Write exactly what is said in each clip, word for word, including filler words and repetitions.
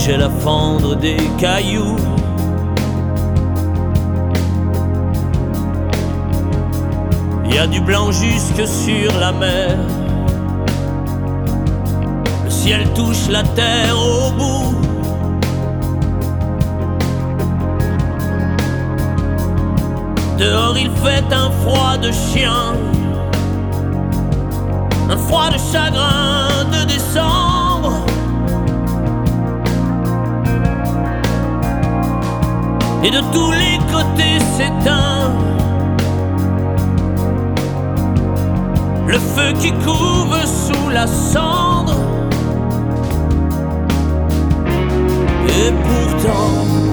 j'ai la fendre des cailloux. Il y a du blanc jusque sur la mer. Le ciel touche la terre au bout. Dehors il fait un froid de chien, un froid de chagrin de décembre. Et de tous les côtés s'éteint le feu qui couve sous la cendre. Et pourtant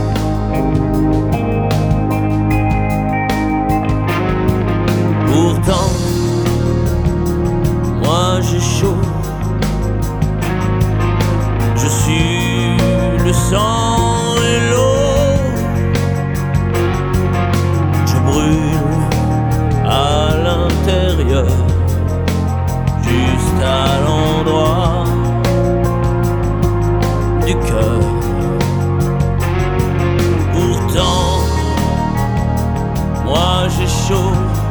Pourtant moi j'ai chaud. Je suis le sang et l'eau. Je brûle à l'intérieur, juste à l'endroit du cœur. Pourtant, moi j'ai chaud.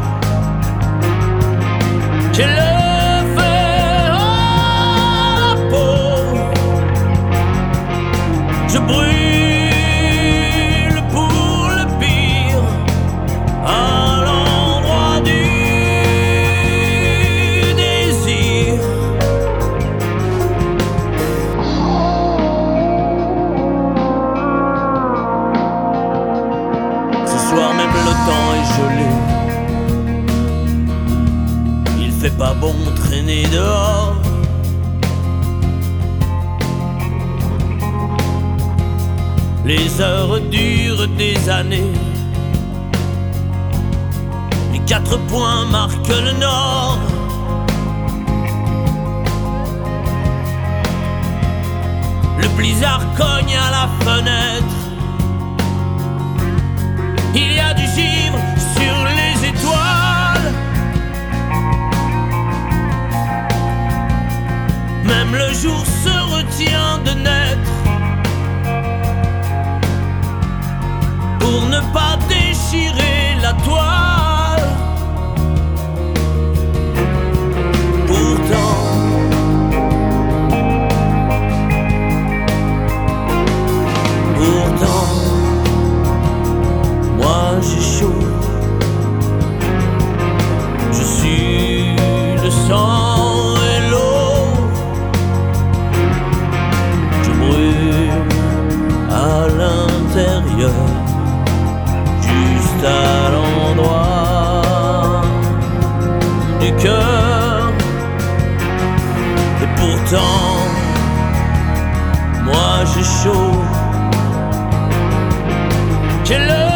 J'ai le feu à la peau. Je brûle pour le pire, à l'endroit du désir. Ce soir même le temps est gelé. Il fait pas bon traîner dehors. Les heures durent des années. Les quatre points marquent le nord. Le blizzard cogne à la fenêtre. Il y a du givre sur les étoiles. Même le jour se retient de naître pour ne pas déchirer la toile. Pourtant, pourtant, moi j'ai chaud. Je suis le sang et l'eau. Je brûle à l'intérieur, juste à l'endroit du cœur. Et pourtant, moi j'ai chaud. J'ai le